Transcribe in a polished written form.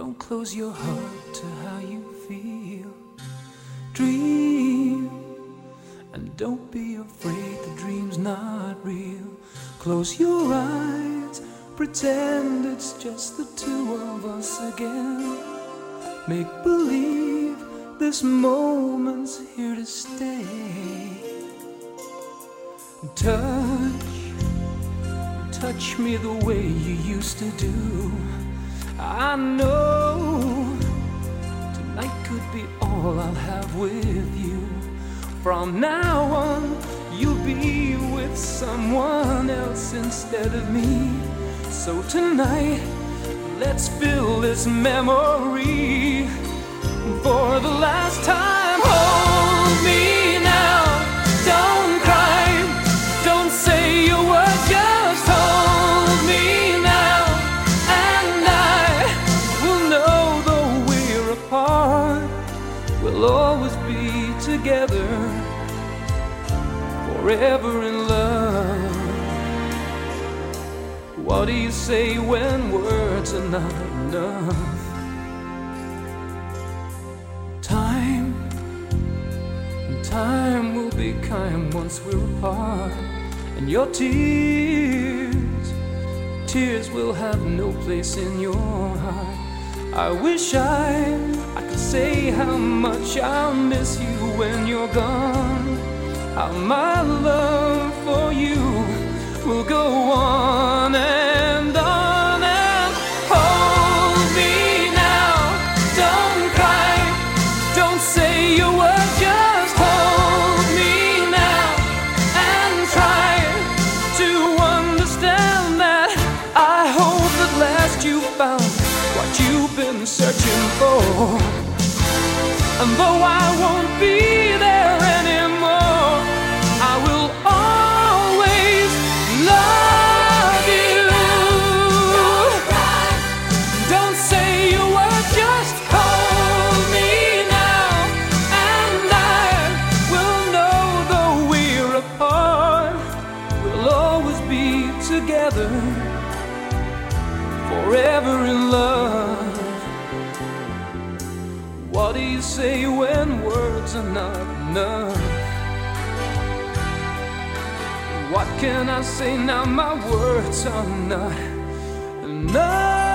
Don't close your heart to how you feel. Dream, and don't be afraid the dream's not real. Close your eyes, pretend it's just the two of us again. Make believe this moment's here to stay. Touch me the way you used to do. I know tonight could be all I'll have with you. From now on, you'll be with someone else instead of me. So tonight, let's fill this memory for the last time. Hold me now, don't cry, don't say your words, just hold me now. And I will know though we're apart, we'll always be together, forever in love. What do you say when words are not enough? Time will be kind once we're apart. And your tears will have no place in your heart. I wish I could say how much I'll miss you when you're gone. How my love for you will go on and on. And hold me now, don't cry, don't say your words, just hold me now and try to understand that I hope at last you found what you've been searching for. And though I won't be there anymore, I will always love you. Don't say your word, just hold me now. And I will know though we're apart, we'll always be together, forever in love. What do you say when words are not enough? What can I say now? My words are not enough.